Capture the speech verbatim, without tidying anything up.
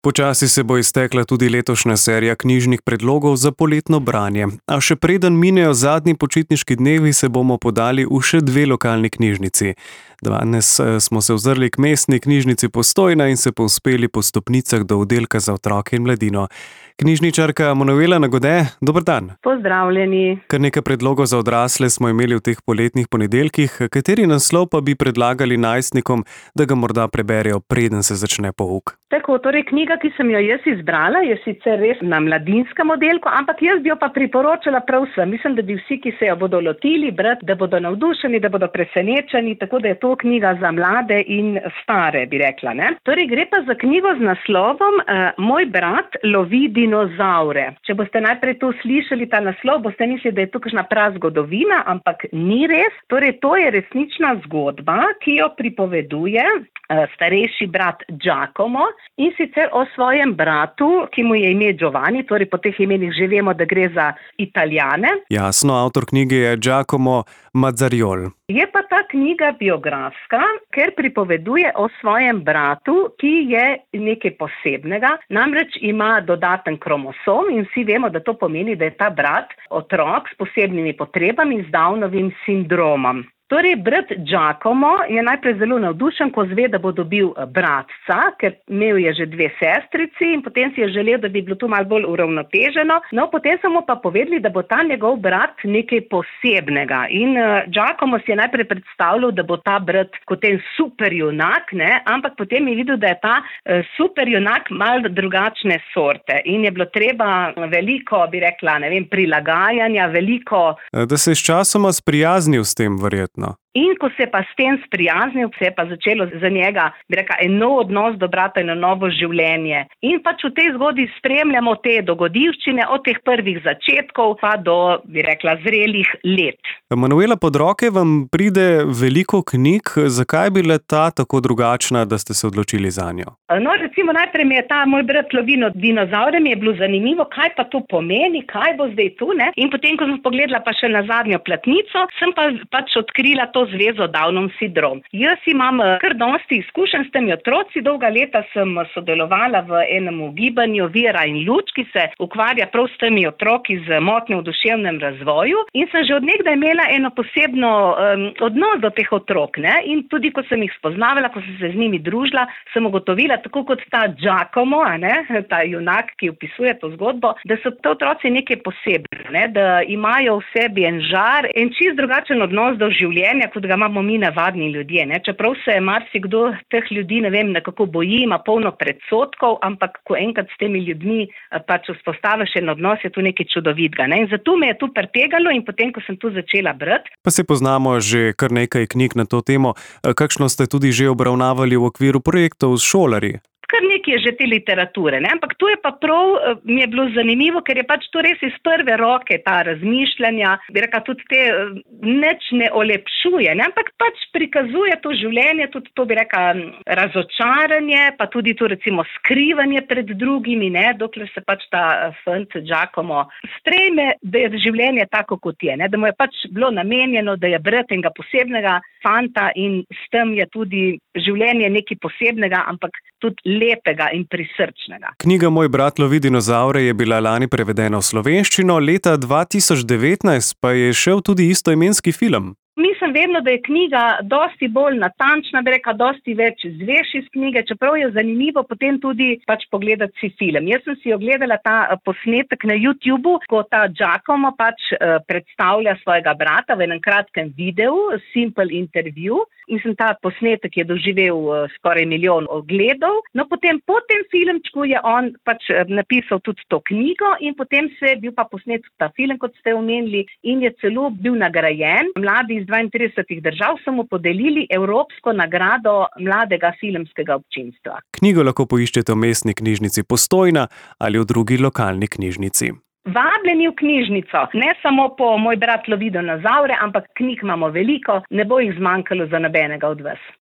Počasi se bo iztekla tudi letošnja serija knjižnih predlogov za poletno branje, a še preden minejo zadnji počitniški dnevi, se bomo podali v še dve lokalni knjižnici. Danes smo se ozrli k mestni knjižnici Postojna in se povzpeli po stopnicah do oddelka za otroke in mladino. Knjižničarka Manuela Nagode, dober dan. Pozdravljeni. Kar nekaj predlogov za odrasle smo imeli v teh poletnih ponedeljkih. Kateri naslov pa bi predlagali najstnikom, da ga morda preberejo, preden se začne pouk? Tako, torej knjiga, ki sem jo jaz izbrala, je sicer res na mladinskem oddelku, ampak jaz bi jo pa priporočala prav vsem. Mislim, da bi vsi, ki se jo bodo lotili brati, da bodo navdušeni, da bodo presenečeni, tako da je to knjiga za mlade in stare, bi rekla. Ne? Torej gre pa za knjigo z naslovom uh, Moj brat lovi dinozavre. Če boste najprej to slišali, ta naslov, boste mislili, da je to kakšna prazgodovina, ampak ni res. Torej to je resnična zgodba, ki jo pripoveduje uh, starejši brat Giacomo, in sicer o svojem bratu, ki mu je ime Giovanni, torej po teh imenih že vemo, da gre za Italijane. Jasno, avtor knjige je Giacomo Mazzariol. Je pa ta knjiga biografska, ker pripoveduje o svojem bratu, ki je nekaj posebnega, namreč ima dodaten kromosom in vsi vemo, da to pomeni, da je ta brat otrok s posebnimi potrebami, z Downovim sindromom. Torej, brat Giacomo je najprej zelo navdušen, ko zve, da bo dobil bratca, ker imel je že dve sestrici in potem si je želel, da bi bilo to malo bolj uravnoteženo. No, potem so mu pa povedali, da bo ta njegov brat nekaj posebnega. In uh, Giacomo si je najprej predstavljal, da bo ta brat kot en super junak, ne? Ampak potem je videl, da je ta uh, super junak malo drugačne sorte. In je bilo treba veliko, bi rekla, ne vem, prilagajanja, veliko... Da se je sčasoma sprijaznil s tem, verjetno. In ko se je pa s tem sprijaznil, se je pa začelo za njega, bi rekla, en nov odnos do brata in novo življenje. In pač v tej zgodbi spremljamo te dogodivščine od teh prvih začetkov pa do, bi rekla, zrelih let. Manuela, pod roke vam pride veliko knjig. Zakaj je bila ta tako drugačna, da ste se odločili zanjo? No, recimo najprej mi je ta Moj brat lovi dinozavre, mi je bilo zanimivo, kaj pa to pomeni, kaj bo zdaj tu, ne? In potem, ko sem pogledala pa še na zadnjo platnico, sem pa pač odkrila to zvezo Downov sindrom. Jaz imam kar dosti izkušenj s temi otroci, dolga leta sem sodelovala v enem gibanju Vera in luč, ki se ukvarja prav s temi otroki z motnjo v duševnem razvoju, in sem že od nekdaj imela eno posebno um, odnos do teh otrok, ne? In tudi ko sem jih spoznavala, ko sem se z njimi družila, sem ugotovila, tako kot ta Giacomo, ne? Ta junak, ki opisuje to zgodbo, da so te otroci nekaj posebne, ne? Da imajo v sebi en žar, en čist drugačen odnos do življenja, kot ga imamo mi navadni ljudje. Ne? Čeprav se marsikdo teh ljudi, ne vem, nekako boji, ima polno predsodkov, ampak ko enkrat s temi ljudmi pač vzpostaviš en odnos, je tu nekaj čudovitega. Ne? In zato me je tu pretegalo in potem, ko sem tu začela brati. Pa se poznamo že kar nekaj knjig na to temo. Kakšno ste tudi že obravnavali v okviru projektov s šolarji? Kar nekaj je že te literature, ne? Ampak tu je pa prav, mi je bilo zanimivo, ker je pač to res iz prve roke, ta razmišljanja, bi rekla, tudi te nič ne olepšuje, ne? Ampak pač prikazuje to življenje, tudi to, bi rekla, razočaranje, pa tudi to recimo skrivanje pred drugimi, ne? Dokler se pač ta fant Giacomo streme, da je življenje tako, kot je, ne? Da mu je pač bilo namenjeno, da je brat enega posebnega fanta in s tem je tudi življenje nekaj posebnega, ampak tudi lepega in prisrčnega. Knjiga Moj brat lovi dinozavre je bila lani prevedena v slovenščino, leta dva tisoč devetnajst pa je šel tudi istoimenski film. Mislim vedno, da je knjiga dosti bolj natančna, bi rekla, dosti več izveš iz knjige, čeprav je zanimivo potem tudi pač pogledati si film. Jaz sem si ogledala ta posnetek na YouTubu, ko ta Giacomo pač uh, predstavlja svojega brata v enem kratkem videu, Simple Interview, in sem ta posnetek je doživel uh, skoraj milijon ogledov. No, potem po tem filmčku je on pač uh, napisal tudi to knjigo in potem se je bil pa posnet ta film, kot ste omenili, in je celo bil nagrajen. Mladi iz dvaintridesetih držav so mu podelili Evropsko nagrado mladega filmskega občinstva. Knjigo lahko poiščete v mestni knjižnici Postojna ali v drugi lokalni knjižnici. Vabljeni v knjižnico, ne samo po Moj brat lovi dinozavre, ampak knjig imamo veliko, ne bo jih zmanjkalo za nobenega od vas.